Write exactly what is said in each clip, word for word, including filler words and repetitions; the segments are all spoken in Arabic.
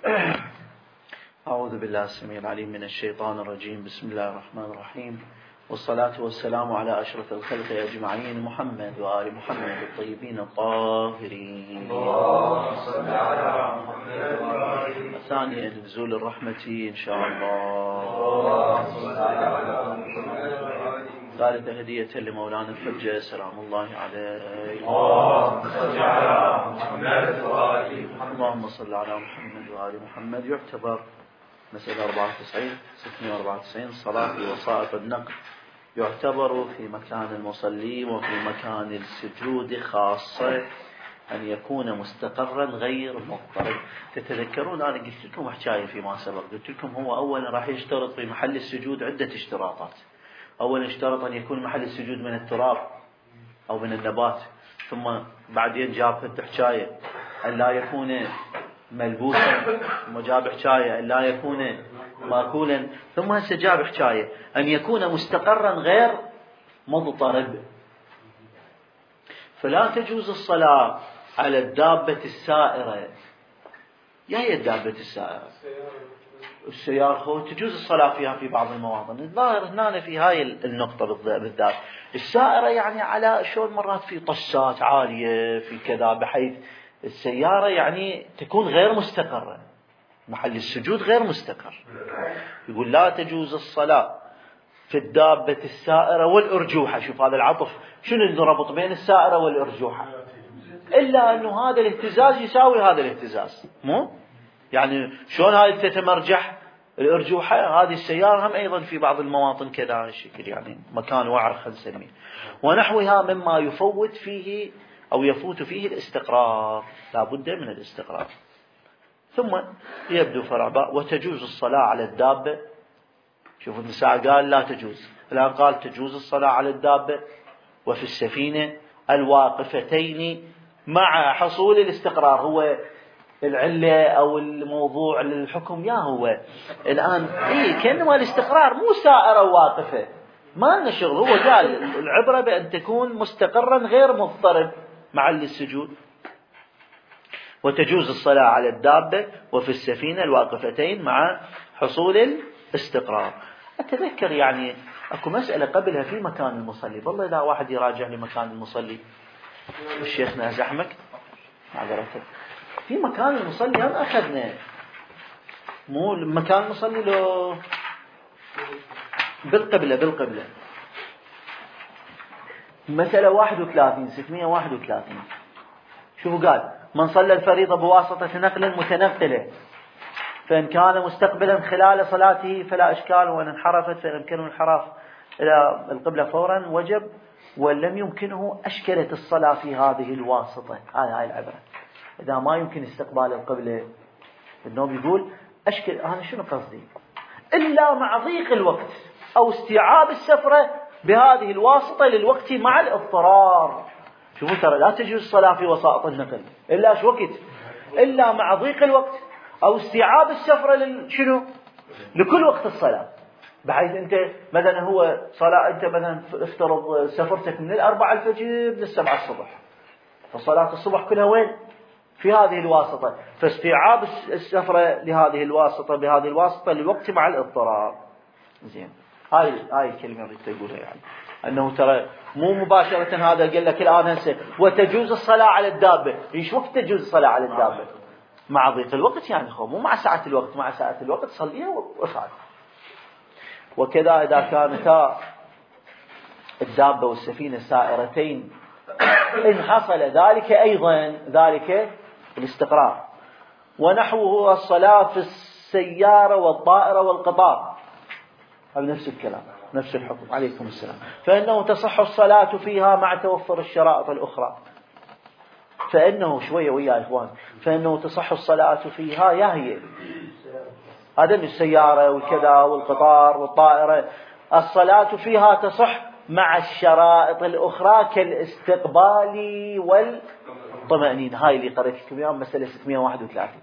أعوذ بالله السميع العليم من الشيطان الرجيم. بسم الله الرحمن الرحيم، والصلاة والسلام على أشرف الخلق أجمعين، محمد وآل محمد الطيبين الطاهرين. ثانيا نزول الرحمة إن شاء الله. ثالث هدية لمولانا الحجة سلام الله عليه. اللهم صل على محمد وآل محمد. يعتبر مسألة أربعة وتسعين ستمائة وأربعة وتسعين الصلاة في وسائط النقل، يعتبر في مكان المصلي وفي مكان السجود خاصة أن يكون مستقرا غير مضطرب. تتذكرون أنا قلت لكم حكاية فيما سبق، قلت لكم هو أولا راح يشترط في محل السجود عدة اشتراطات. أولا اشترط أن يكون محل السجود من التراب أو من النبات، ثم بعدين جاب حكاية أن لا يكون ملبوسا، ثم جاب حكاية أن لا يكون ماكولا، ثم هسه جاب حكاية أن يكون مستقرا غير مضطرب. فلا تجوز الصلاة على الدابة السائرة. يا هي الدابة السائرة؟ السيارة هو تجوز الصلاة فيها في بعض المواطن. الظاهر هنا في هاي النقطة بالذات السائرة، يعني على شلون مرات في طشات عالية في كذا، بحيث السيارة يعني تكون غير مستقرة، محل السجود غير مستقر. يقول لا تجوز الصلاة في الدابة السائرة والأرجوحة. شوف هذا العطف، شنو الربط بين السائرة والأرجوحة؟ إلا أنه هذا الاهتزاز يساوي هذا الاهتزاز، مو يعني شلون هاي تتمرجح الأرجوحة، هذه السيارة هم أيضا في بعض المواطن كذا الشكل، يعني مكان وعر خلينا نسميه، ونحوها مما يفوت فيه أو يفوت فيه الاستقرار. لا بد من الاستقرار. ثم يبدو فرع وتجوز الصلاة على الدابة. شوفوا النساء قال لا تجوز، الآن قال تجوز الصلاة على الدابة وفي السفينة الواقفتين مع حصول الاستقرار. هو العلة أو الموضوع للحكم يا هو الآن إيه كأنما الاستقرار مو سائرة واقفة، ما لنا شغل. هو قال العبرة بأن تكون مستقرا غير مضطرب مع السجود. وتجوز الصلاة على الدابة وفي السفينة الواقفتين مع حصول الاستقرار. أتذكر يعني أكو مسألة قبلها في مكان المصلي، والله إذا واحد يراجع لي مكان المصلي الشيخنا زحمك معذرة، في مكان المصلي هم أخذنا، مو مكان المصلي لو بالقبلة بالقبلة مسألة واحد وثلاثين ستمائة وواحد وثلاثين. شوفوا قال من صلى الفريضة بواسطة نقل متنقلة فإن كان مستقبلا خلال صلاته فلا إشكال، وإن انحرفت فإن يمكنه الانحراف إلى القبلة فورا وجب، وإن لم يمكنه أشكلت الصلاة في هذه الواسطة. هذه هاي العبرة. إذا ما يمكن استقبال القبلة النوم يقول أشكل، أنا شنو قصدي؟ إلا مع ضيق الوقت أو استيعاب السفرة بهذه الواسطة للوقت مع الاضطرار. شوفوا ترى لا تجوز الصلاة في وسائط النقل إلا شو وقت؟ إلا مع ضيق الوقت أو استيعاب السفرة لشنو؟ لكل وقت الصلاة، بحيث أنت مثلا هو صلاة، أنت مثلا افترض سفرتك من الأربعة الفجر للسبعة الصبح، فصلاة الصبح كلها وين؟ في هذه الواسطة، فاستيعاب السفرة لهذه الواسطة بهذه الواسطة للوقت مع الاضطرار. زين، هاي هاي الكلمة اللي تقولها يعني أنه ترى مو مباشرة هذا قال لك الآن هسه وتجوز الصلاة على الدابة. إيش وقت تجوز الصلاة على الدابة؟ مع ضيق الوقت يعني، خو مو مع ساعة الوقت، مع ساعة الوقت صليها وافعل. وكذا إذا كانتا الدابة والسفينة سائرتين إن حصل ذلك أيضا ذلك الاستقرار. ونحوه الصلاة في السيارة والطائرة والقطار، هذا نفس الكلام نفس الحكم. عليكم السلام. فإنه تصح الصلاة فيها مع توفر الشرائط الأخرى. فإنه شوية ويا إخوان، فإنه تصح الصلاة فيها يا هي هذا السيارة والكذا والقطار والطائرة، الصلاة فيها تصح مع الشرائط الأخرى كالاستقبال والطمأنينة. هاي اللي قرأت لكم اليوم مسألة ستمائة وواحد وثلاثين.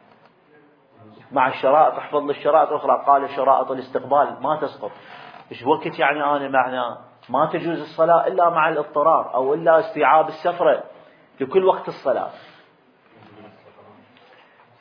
مع الشرائط، احفظ الشرائط الأخرى، قال شرائط الاستقبال ما تسقط. إيش وقت يعني أنا معنى ما تجوز الصلاة إلا مع الاضطرار أو إلا استيعاب السفرة لكل وقت الصلاة.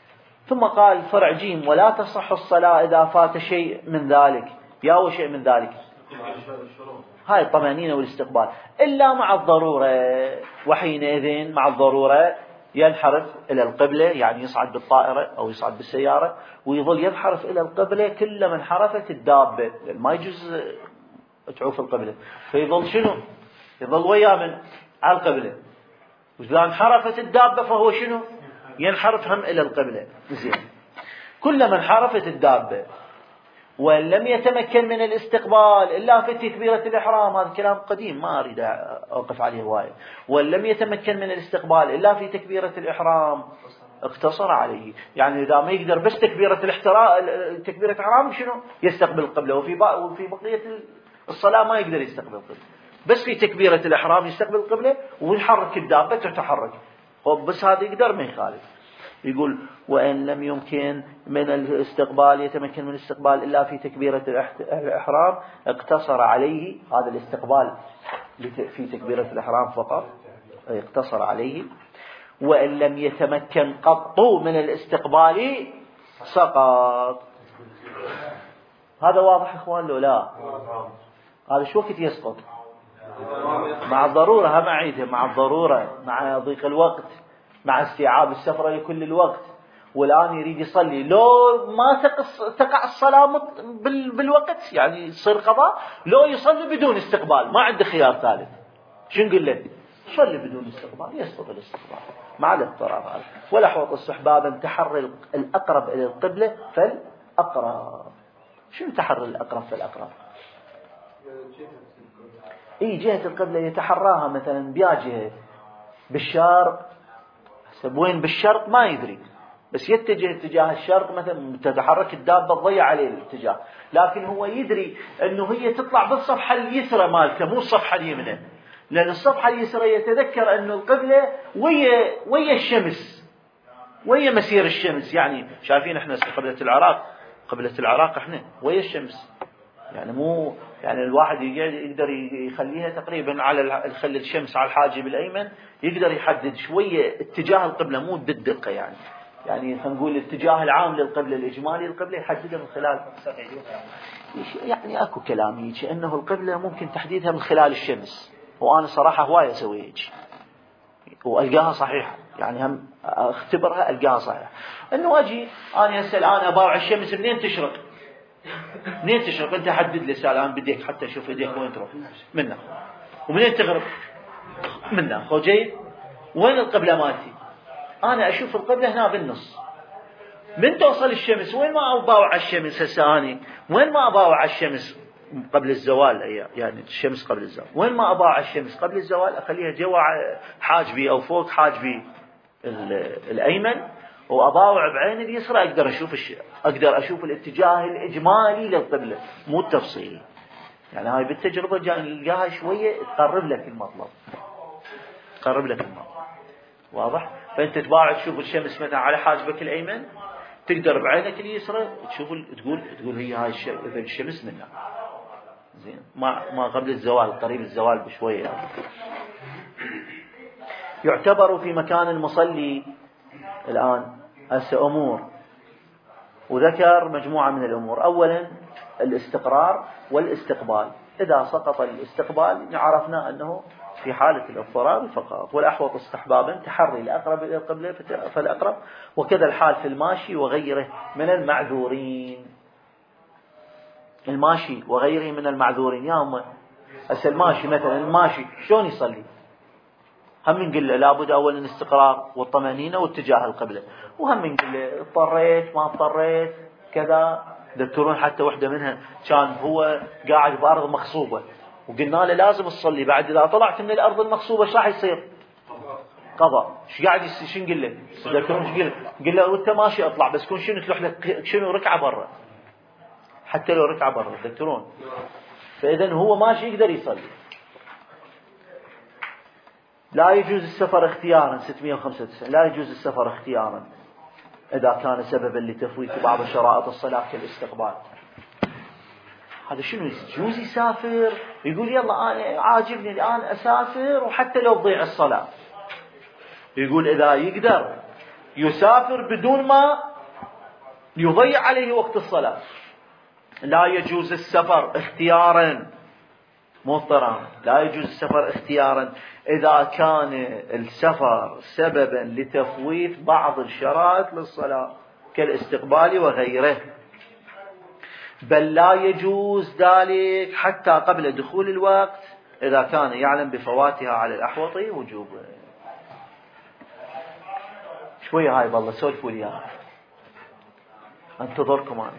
ثم قال فرع جيم ولا تصح الصلاة إذا فات شيء من ذلك، يا هو شيء من ذلك هاي الطمأنينة والاستقبال إلا مع الضرورة، وحينئذ مع الضرورة ينحرف إلى القبلة، يعني يصعد بالطائرة أو يصعد بالسيارة ويظل ينحرف إلى القبلة كلما انحرفت الدابة، ما يجوز تعوف القبلة، فيظل شنو؟ يظل ويا من على القبلة، وإذا انحرفت الدابة فهو شنو؟ ينحرف هم إلى القبلة. زين. كلما انحرفت الدابة وإن لم يتمكن من الاستقبال إلا في تكبيرة الإحرام، هذا كلام قديم ما أريد أوقف عليه هواية، وإن لم يتمكن من الاستقبال إلا في تكبيرة الإحرام اقتصر عليه، يعني إذا ما يقدر بس تكبيرة الاحترام تكبيرة الإحرام شنو؟ يستقبل القبلة، وفي وفي بقية الصلاة ما يقدر يستقبل القبلة، بس في تكبيرة الإحرام يستقبل القبلة ويحرك الدابة تتحرك، بس هذا يقدر ما يخالف. يقول وإن لم يمكن من الاستقبال يتمكن من الاستقبال إلا في تكبيرة الإحرام اقتصر عليه، هذا الاستقبال في تكبيرة الإحرام فقط اقتصر عليه، وإن لم يتمكن قط من الاستقبال سقط. هذا واضح إخوان لو لا؟ هذا شو وقت يسقط؟ مع الضرورة، هم أعيدها، مع الضرورة، مع ضيق الوقت، مع استيعاب السفر لكل الوقت، والآن يريد يصلي لو ما تقع الصلاة بالوقت يعني يصير قضاء، لو يصلي بدون استقبال ما عنده خيار ثالث، شو نقول له؟ صلي بدون استقبال، يسقط الاستقبال مع الاضطراب هذا. ولا حوط استحبابا تحري الأقرب إلى القبلة فالأقرب. شو تحري الأقرب فالأقرب؟ اي جهة القبلة يتحراها مثلا بيا جهة بالشرق، وين بالشرق ما يدري، بس يتجه اتجاه الشرق مثلا تتحرك الدابة تضيع عليه الاتجاه، لكن هو يدري انه هي تطلع بالصفحة اليسرى مالته مو الصفحة اليمنى، لان الصفحة اليسرى يتذكر انه القبلة ويا ويا الشمس، ويا مسير الشمس، يعني شايفين احنا قبلة العراق، قبلة العراق احنا ويا الشمس، يعني مو يعني الواحد يقدر يخليها تقريبا على يخلي الشمس على الحاجب الأيمن، يقدر يحدد شوية اتجاه القبلة مو بالدقة، يعني يعني خلينا نقول الاتجاه العام للقبلة الإجمالي القبلة يحددها من خلال يعني أكو كلام يجي أنه القبلة ممكن تحديدها من خلال الشمس، وأنا صراحة هواية أسوي هيك وألقاها صحيحة، يعني هم أختبرها ألقاها صحيحة، أنه أجي أنا هسه الآن أباوع الشمس منين تشرق، منين تشرق أنت حدد لي سؤال، الآن بديك حتى أشوف إيديك وين تروح منها، ومنين تغرب منها، خو جيد وين القبلة مالتي، أنا أشوف القبلة هنا بالنص، من توصل الشمس وين ما أباوع الشمس هسه أنا وين ما أباوع الشمس قبل الزوال، يعني الشمس قبل الزوال، وين ما أباوع الشمس قبل الزوال أخليها جوا حاجبي أو فوق حاجبي الأيمن، وأباوع بعين اليسرى أقدر أشوف الش... أقدر أشوف الاتجاه الإجمالي للقبلة مو التفصيلي، يعني هاي بالتجربة جاي نلقاها شوية تقرب لك المطلب، تقرب لك المطلب، واضح؟ فأنت تباوع تشوف الشمس مثلا على حاجبك الأيمن، تقدر بعينك اليسرى تشوف تقول تقول هي هاي الشمس منها، زين ما ما قبل الزوال، قريب الزوال بشوية يعني. يعتبر في مكان المصلي الآن هسه أمور، وذكر مجموعة من الأمور، أولا الاستقرار والاستقبال، إذا سقط الاستقبال عرفنا أنه في حالة الاضطراب فقط، والأحوط استحبابا تحري الأقرب إلى القبلة فالأقرب، وكذا الحال في الماشي وغيره من المعذورين، الماشي وغيره من المعذورين، يا هم هسه الماشي مثلا الماشي شلون يصلي؟ هم نقول له لابد أولا الاستقرار والطمأنينة واتجاه القبلة، وهم نقول له اضطريت ما اضطريت كذا. تذكرون حتى وحدة منها كان هو قاعد بأرض مخصوبة وقلنا له لازم تصلي، بعد إذا طلعت من الأرض المخصوبة ايش راح يصير؟ قضاء. ايش قاعد شو نقول له؟ تذكرون ايش قال؟ قال له وانت ماشي اطلع بس كون شنو تروح لك شنو ركعة برا، حتى لو ركعة برا. تذكرون؟ فإذا هو ماشي يقدر يصلي. لا يجوز السفر اختيارا، ستمائة وخمسة وتسعين لا يجوز السفر اختيارا إذا كان سببا لتفويت بعض شرائط الصلاة كالاستقبال. هذا شنو يجوز؟ يسافر يقول يلا أنا عاجبني الآن أسافر وحتى لو تضيع الصلاة، يقول إذا يقدر يسافر بدون ما يضيع عليه وقت الصلاة. لا يجوز السفر اختيارا مضطرا، لا يجوز السفر اختيارا إذا كان السفر سببا لتفويت بعض الشرائط للصلاة كالاستقبال وغيره، بل لا يجوز ذلك حتى قبل دخول الوقت إذا كان يعلم بفواتها على الأحوط وجوبا. شوية هاي بالله سولفوا لي انتظركم أنا.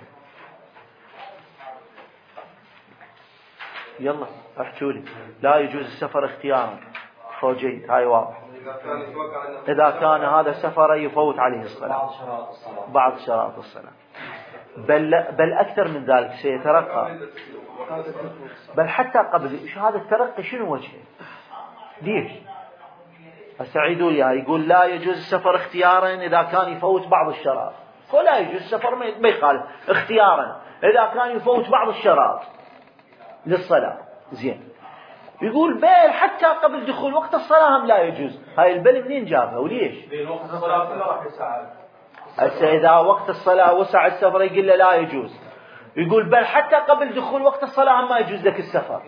يلا احكوا لي. لا يجوز السفر اختيارا، خوجيت هاي واضح. إذا كان هذا السفر يفوت عليه الصلاة بعض شرائط الصلاة، بل, بل أكثر من ذلك سيترقى، بل حتى قبل هذا الترقي شنو وجهه؟ ليش؟ أسعيدوا لي. يقول لا يجوز السفر اختيارا إذا كان يفوت بعض الشرائط، ولا يجوز السفر ما يخالف اختيارا إذا كان يفوت بعض الشرائط للصلاة. زين، يقول بل حتى قبل دخول وقت الصلاة هم لا يجوز. هاي البل منين جابها وليش؟ بين وقت الصلاة كله راح يساعد. إذا وقت الصلاة وسع السفر يقول له لا يجوز. يقول بل حتى قبل دخول وقت الصلاة هم ما يجوز لك السفر.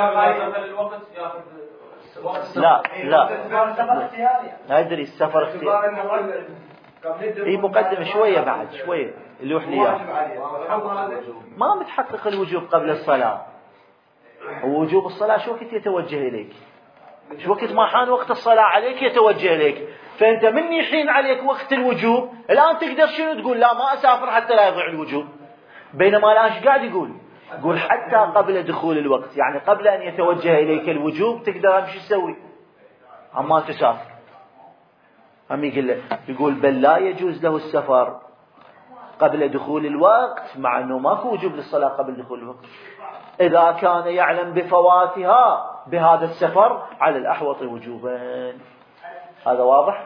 لا لا لا أدري السفر اختياري. هي مقدمة شوية بعد شوية اللي وحليات ما متحقق الوجوب قبل الصلاة. ووجوب الصلاة شو وقت يتوجه إليك؟ شو وقت ما حان وقت الصلاة عليك يتوجه إليك. فأنت من يحين عليك وقت الوجوب الآن تقدر شنو تقول؟ لا ما أسافر حتى لا يضيع الوجوب. بينما الآن ايش قاعد يقول؟ يقول حتى قبل دخول الوقت، يعني قبل أن يتوجه إليك الوجوب تقدر امشي تسوي أما تسافر. هم يقول له يقول بل لا يجوز له السفر قبل دخول الوقت، مع أنه ماكو وجوب للصلاة قبل دخول الوقت، إذا كان يعلم بفواتها بهذا السفر على الأحوط وجوبا. هذا واضح؟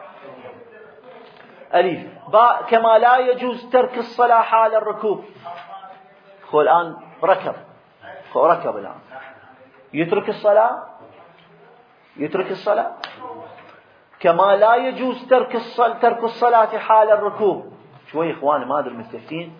أليف باء كما لا يجوز ترك الصلاة حال الركوب. هو الآن ركب هو ركب الآن يترك الصلاة يترك الصلاة كما لا يجوز ترك الصلاة ترك الصلاة حال الركوب. شوي إخواني ما أدري مستفتين.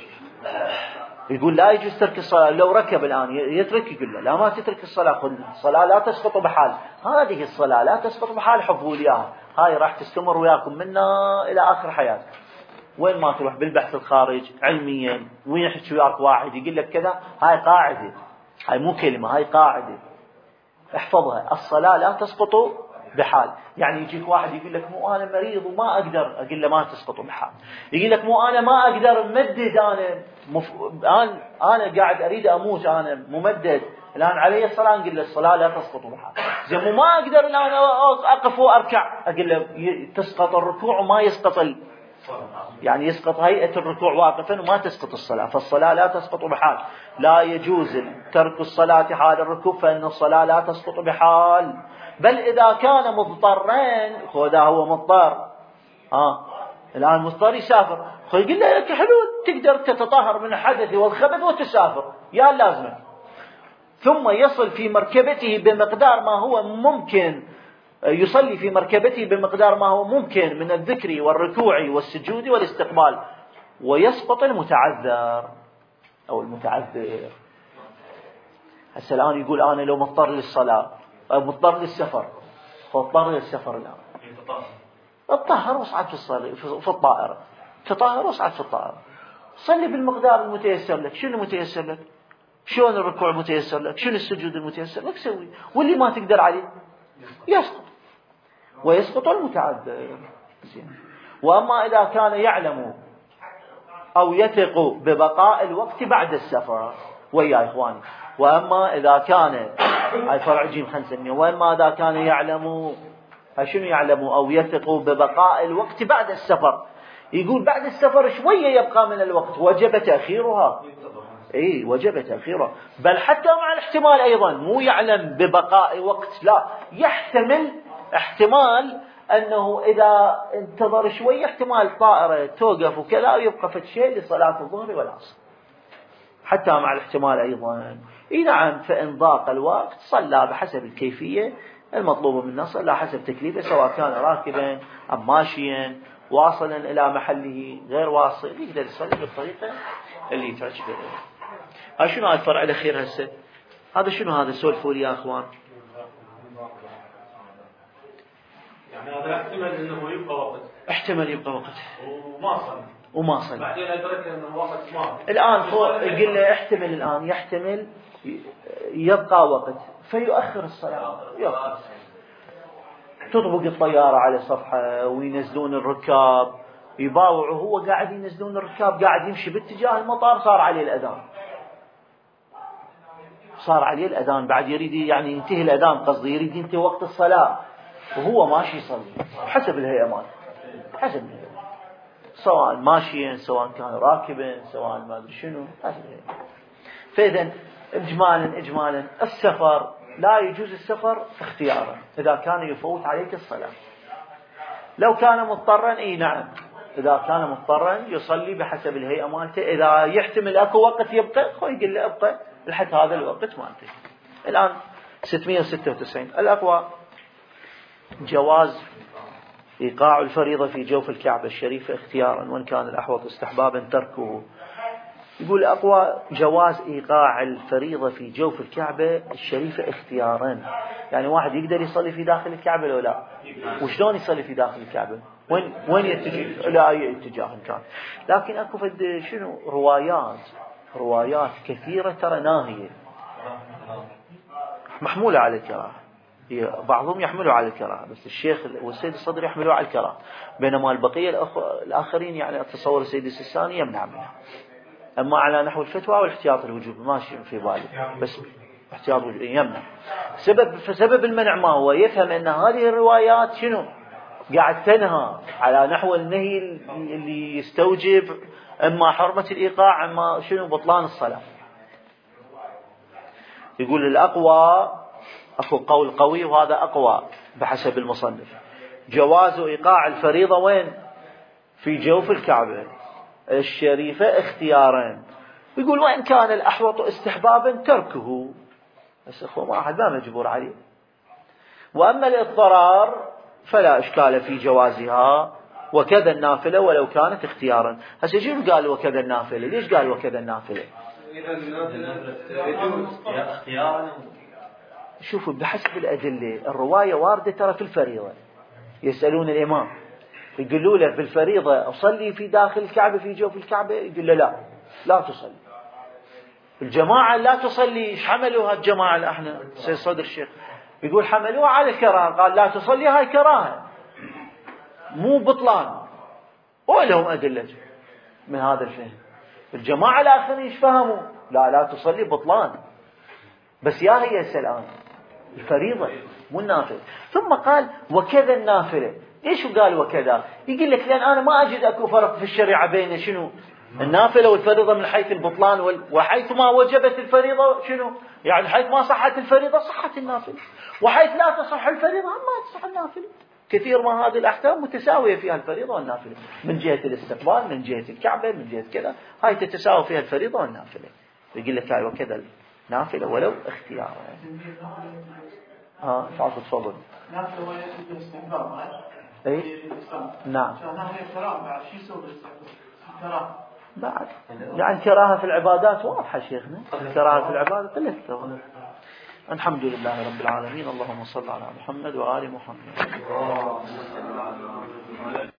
يقول لا يجوز ترك الصلاة لو ركب الآن يترك، يقول له لا ما تترك الصلاة، قل الصلاة لا تسقط بحال. هذه الصلاة لا تسقط بحال، حفظوا لي إياها، هاي راح تستمر وياكم منا إلى آخر حياتك. وين ما تروح بالبحث الخارج علميا وين يحكي وياك واحد يقول لك كذا، هاي قاعدة، هاي مو كلمة، هاي قاعدة احفظها. الصلاة لا تسقط بحال. يعني يجيك واحد يقول لك مو أنا مريض وما أقدر، أقول له ما تسقط بحال. يقول لك مو أنا ما أقدر ممدد، أنا مف... أنا أنا قاعد أريد أموت، أنا ممدد الآن علي الصلاة، نقول له الصلاة لا تسقط بحال. زين مو ما أقدر الآن أقف وأركع، أقول له تسقط الركوع وما يسقط ال... يعني يسقط هيئة الركوع واقفا وما تسقط الصلاة. فالصلاة لا تسقط بحال. لا يجوز ترك الصلاة حال الركوب، فإن الصلاة لا تسقط بحال. بل إذا كان مضطرين، خذا هو مضطر آه. الآن مضطر يسافر، خذ يقول له لك حلول تقدر تتطهر من الحدث والخبث وتسافر يا لازمك، ثم يصل في مركبته بمقدار ما هو ممكن، يصلي في مركبته بمقدار ما هو ممكن من الذكر والركوع والسجود والاستقبال، ويسقط المتعذر أو المتعذر. هسه الآن يقول أنا لو مضطر للصلاة أو مضطر للسفر، فاضطر للسفر الآن اطهر واصعد في الصلاة في الطائرة، تطهر واصعد في الطائرة، صلي بالمقدار المتيسر لك. شنو المتيسر لك؟ شلون الركوع المتيسر لك؟ شنو السجود المتيسر لك؟ سوي. واللي ما تقدر عليه يسقط، ويسقط المتعذر. وأما إذا كان يعلم أو يثق ببقاء الوقت بعد السفر، ويا إخواني، وأما إذا كان هاي فرع جيم خمسة، وأما إذا كان يعلم، شنو يعلم أو يثق ببقاء الوقت بعد السفر، يقول بعد السفر شوية يبقى من الوقت، وجب تأخيرها. اي وجب تأخيرها. بل حتى مع الاحتمال أيضا، مو يعلم ببقاء وقت، لا، يحتمل احتمال أنه إذا انتظر شوية احتمال طائرة توقف وكذا ويبقى في شيء لصلاة الظهر والعصر، حتى مع الاحتمال أيضا. إي نعم، فإن ضاق الوقت صلى بحسب الكيفية المطلوبة منه، صلى حسب تكليفه، سواء كان راكبا أم ماشيا واصلا إلى محله غير واصل يقدر يصلي بالطريقة اللي تعجبه. هاي شنو هذا الفرع الأخير هسه؟ هذا شنو هذا؟ سولفوا لي يا أخوان. يعني هذا يحتمل انه يبقى وقت، احتمل يبقى وقت وما صلى وما صلى بعدين ادرك انه وقت ما الان فوق يقول له احتمل الان يحتمل يبقى وقت فيؤخر الصلاة. يؤخر. تطبق الطيارة على صفحة وينزلون الركاب يباوعوا، هو قاعد ينزلون الركاب قاعد يمشي باتجاه المطار، صار عليه الأذان صار عليه الأذان بعد يريد يعني ينتهي الأذان، قصدي يريد ينتهي وقت الصلاة وهو ماشي يصلي حسب الهيئة مالته، حسب الهيئة، سواء ماشيا سواء كان راكبا سواء ما ادري شنو، حسب الهيئة. فإذا إجمالا إجمالا السفر لا يجوز السفر اختيارا إذا كان يفوت عليك الصلاة. لو كان مضطرا اي نعم، إذا كان مضطرا يصلي بحسب الهيئة مالته. إذا يحتمل أكو وقت يبقى خو يقول له أبقى لحد هذا الوقت مالته. الآن ستمائة وستة وتسعين الأقوى جواز إيقاع الفريضة في جوف الكعبة الشريفة اختيارا، وإن كان الأحوط استحبابا تركه. يقول أقوى جواز إيقاع الفريضة في جوف الكعبة الشريفة اختيارا، يعني واحد يقدر يصلي في داخل الكعبة لو لا، وشلون يصلي في داخل الكعبة، وين وين يتجه إلى أي اتجاه كان. لكن أكو فد شنو روايات روايات كثيرة ترى ناهية محمولة على الكراهة، بعضهم يحملوا على الكراهة، بس الشيخ والسيد الصدر يحملوا على الكراهة، بينما البقية الآخرين يعني أتصور السيد السيستاني يمنع منها. أما على نحو الفتوى والاحتياط الوجوب ماشي في بالي، بس احتياط الوجوب يمنع. سبب فسبب المنع ما هو؟ يفهم أن هذه الروايات شنو قاعد تنهى على نحو النهي اللي يستوجب أما حرمة الإيقاع أما شنو بطلان الصلاة. يقول الأقوى أكو قول قوي وهذا أقوى بحسب المصنف، جواز إيقاع الفريضة وين؟ في جوف الكعبة الشريفة اختيارا. يقول وإن كان الأحوط استحبابا تركه، بس أخوة ما أحد ما مجبور عليه. وأما الاضطرار فلا إشكال في جوازها، وكذا النافلة ولو كانت اختيارا. هسه شنو قال وكذا النافلة؟ ليش قال وكذا النافلة؟ إذا النافلة يجوز اختيارا. شوفوا بحسب الأدلة الرواية واردة ترى في الفريضة، يسألون الإمام يقولوا له في الفريضة أصلي في داخل الكعبة في جوف الكعبة، يقول له لا لا تصلي. الجماعة لا تصلي، ايش حملوا هالجماعة؟ احنا سيد صدر الشيخ يقول حملوها على الكراهة، قال لا تصلي هاي كراهة مو بطلان، ولهم أدلة من هذا الفهم. الجماعة الآخرين ايش فهموا؟ لا لا تصلي بطلان، بس يا هي السلام الفريضة مو النافلة. ثم قال وكذا النافلة. ليش قال وكذا؟ يقول لك لأن أنا ما أجد أكو فرق في الشريعة بين شنو النافلة والفريضة من حيث البطلان وال... وحيث ما وجبت الفريضة شنو يعني حيث ما صحت الفريضة صحت النافلة، وحيث لا تصح الفريضة ما تصح النافلة. كثير ما هذه الأحكام متساوية فيها الفريضة والنافلة، من جهة الاستقبال من جهة الكعبة من جهة كذا، هاي تتساوي فيها الفريضة والنافلة. يقول لك هاي وكذا نافلة ولو اختيارا. ها تعال تفضل. نافلة ولا استحباب؟ اي نعم. بعد يعني كراهة في العبادات واضحة شيخنا، كراهة في العبادات قلت. الحمد لله رب العالمين، اللهم صل على محمد وآل محمد.